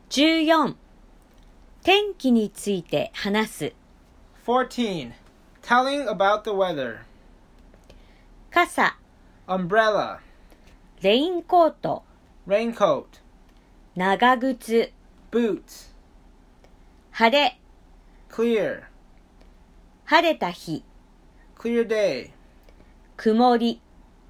14、天気について話す。 14. Telling about the weather. 傘、 Umbrella. レインコート、 Raincoat. 長靴、 Boots. 晴れ、 Clear. 晴れた日、 Clear day. 曇り、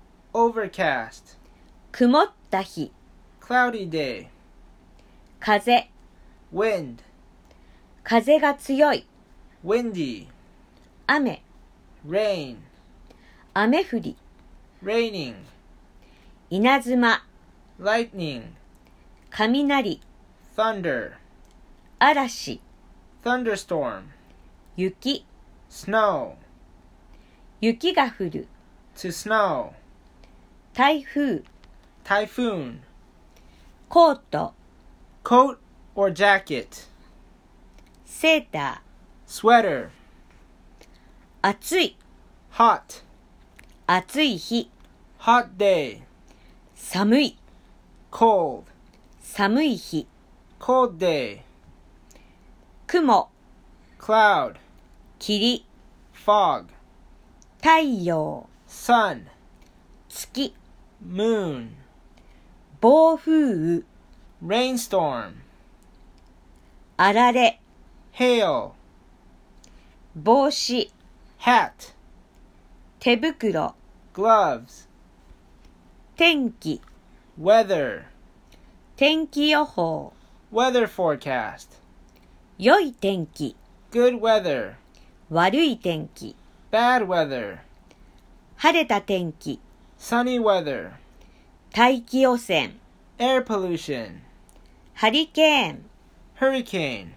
Overcast. 曇った日、 Cloudy day. 風、 Wind. 風が強い、 Windy. 雨、 Rain. 雨降り、 Raining. 稲妻、 Lightning. 雷、 Thunder. 嵐、 Thunderstorm. 雪、 Snow. 雪が降る、 To snow. 台風、 Typhoon. コート、 Coat or jacket. セータ Sweater. ー、暑い、 Hot. 暑い日、 Hot day. 寒い、 Cold. 寒い日、 Cold day. 雲、 Cloud. 霧、 Fog. 太陽、 Sun. 月、 Moon. 暴風雨、 Rainstorm. あられ、 Hail. 帽子、 Hat. 手袋、 Gloves. 天気、 Weather. 天気予報、 Weather forecast. 良い天気、 Good weather. 悪い天気、 Bad weather. 晴れた天気、 Sunny weather. 大気汚染、 Air pollution. ハリケーン。 Hurricane.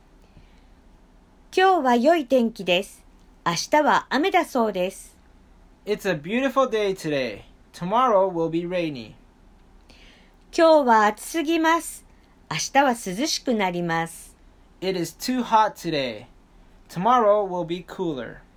今日は良い天気です。明日は雨だそうです。 It's a beautiful day today. Tomorrow will be rainy. 今日は暑すぎます。明日は涼しくなります。 It is too hot today. Tomorrow will be cooler.